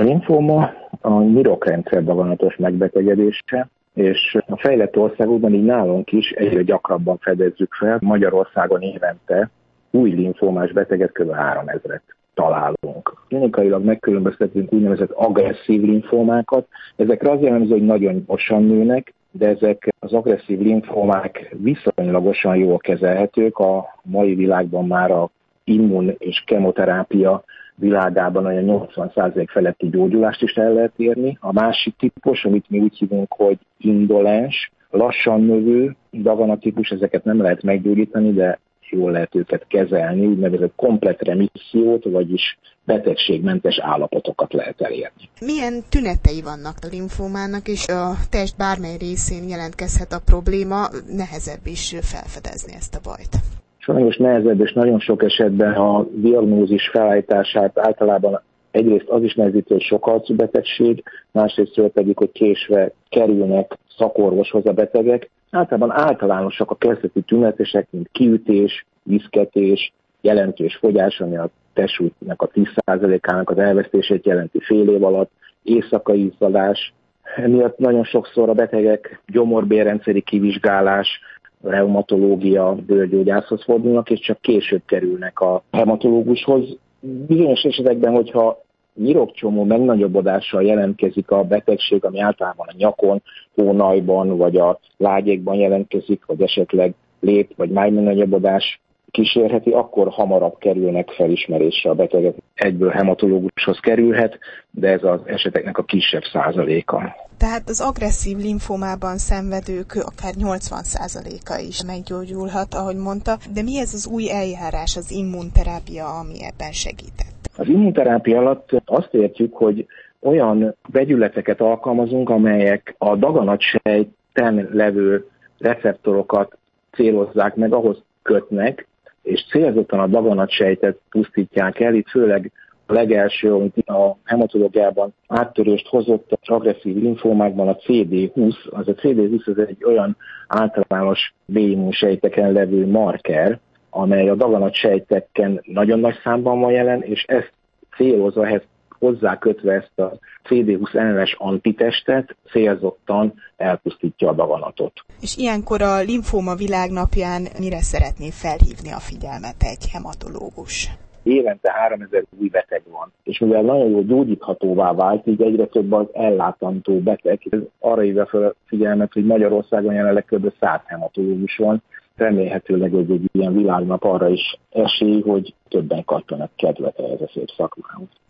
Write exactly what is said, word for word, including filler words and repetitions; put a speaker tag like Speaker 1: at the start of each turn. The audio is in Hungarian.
Speaker 1: limfóma a nyirokrendszer daganatos megbetegedése, és a fejlett országokban, így nálunk is egyre gyakrabban fedezzük fel. Magyarországon évente új limfómás beteget kb. háromezret találunk. Klinikailag megkülönböztetünk úgynevezett agresszív limfómákat. Ezekre az jellemző, hogy nagyon gyorsan nőnek, de ezek az agresszív limfómák viszonylagosan jól kezelhetők. A mai világban már a immun és kemoterápia világában olyan nyolcvan százalék feletti gyógyulást is el lehet érni. A másik típus, amit mi úgy hívunk, hogy indolens, lassan növő daganatípus, ezeket nem lehet meggyógyítani, de jól lehet őket kezelni, úgynevezett komplett remissziót, vagyis betegségmentes állapotokat lehet elérni.
Speaker 2: Milyen tünetei vannak a limfómának, és a test bármely részén jelentkezhet a probléma, nehezebb is felfedezni ezt a bajt?
Speaker 1: Sajnos nehezebb, és nagyon sok esetben a diagnózis felállítását általában egyrészt az is nehezíti, hogy sokarcú betegség, másrésztről pedig, hogy késve kerülnek szakorvoshoz a betegek. Általában általánosak a kezdeti tünetesek, mint kiütés, viszketés, jelentős fogyás, ami a testsúlynak a tíz százalékának az elvesztését jelenti fél év alatt, éjszakai izzadás. Emiatt nagyon sokszor a betegek gyomorbélrendszeri kivizsgálás, reumatológia, bőrgyógyászhoz fordulnak, és csak később kerülnek a hematológushoz. Bizonyos esetekben, hogyha nyirokcsomó megnagyobbodással jelentkezik a betegség, ami általában a nyakon, hónajban, vagy a lágyékban jelentkezik, vagy esetleg lét, vagy májmegnagyobbodás kísérheti, akkor hamarabb kerülnek felismerésre a betegek. Egyből hematológushoz kerülhet, de ez az eseteknek a kisebb százaléka.
Speaker 2: Tehát az agresszív limfómában szenvedők akár nyolcvan százaléka is meggyógyulhat, ahogy mondta, de mi ez az új eljárás, az immunterápia, ami ebben segített?
Speaker 1: Az immunterápia alatt azt értjük, hogy olyan vegyületeket alkalmazunk, amelyek a daganatsejten levő receptorokat célozzák meg, ahhoz kötnek, és célzottan a daganatsejtet pusztítják el. Itt főleg a legelső, amit a hematológiában áttörést hozott az agresszív limfómákban a cé dé húsz. Az a cé dé húsz az egy olyan általános B-immunsejteken levő marker, amely a daganatsejteken nagyon nagy számban van jelen, és ezt célozva, ehhez hozzákötve ezt a cé dé húsz ellenes antitestet célzottan elpusztítja a daganatot.
Speaker 2: És ilyenkor a limfóma világnapján mire szeretné felhívni a figyelmet egy hematológus?
Speaker 1: Évente háromezer új beteg van, és mivel nagyon jól gyógyíthatóvá vált, így egyre több az ellátandó beteg. Ez arra hívja fel a figyelmet, hogy Magyarországon jelenleg kb. száz hematológus van. Remélhetőleg, hogy egy ilyen világnap arra is esély, hogy többen kapjanak kedvet ehhez a szép szakmához.